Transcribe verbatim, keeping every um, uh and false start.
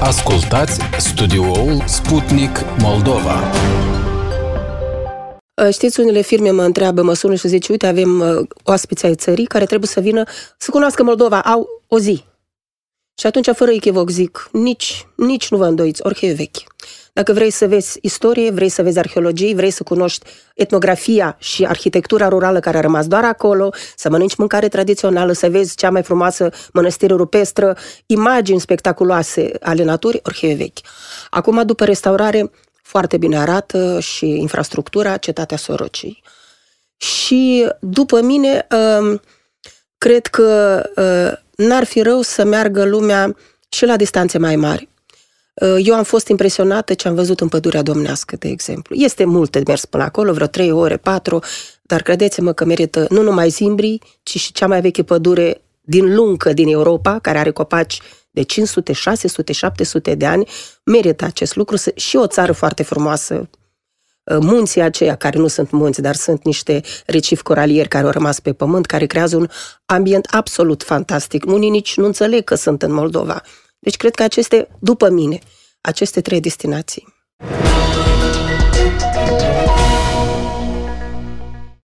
Ascultați studioul Sputnik Moldova. Știți, unele firme mă întreabă, mă sună și zice, uite, avem oaspeți ai țării care trebuie să vină să cunoască Moldova, au o zi. Și atunci, fără echivoc, zic, nici, nici nu vă îndoiți, orice e vechi. Dacă vrei să vezi istorie, vrei să vezi arheologie, vrei să cunoști etnografia și arhitectura rurală care a rămas doar acolo, să mănânci mâncare tradițională, să vezi cea mai frumoasă mănăstire rupestră, imagini spectaculoase ale naturii, orice e vechi. Acum, după restaurare, foarte bine arată și infrastructura, Cetatea Sorocii. Și după mine, cred că n-ar fi rău să meargă lumea și la distanțe mai mari. Eu am fost impresionată ce am văzut în Pădurea Domnească, de exemplu. Este mult de mers până acolo, vreo trei ore, patru, dar credeți-mă că merită nu numai Zimbrii, ci și cea mai veche pădure din Luncă, din Europa, care are copaci de cinci sute, șase sute, șapte sute de ani, merită acest lucru. Și o țară foarte frumoasă, munții aceia, care nu sunt munți, dar sunt niște recifi coralieri care au rămas pe pământ, care creează un ambient absolut fantastic. Unii nici nu înțeleg că sunt în Moldova. Deci cred că aceste, după mine, aceste trei destinații.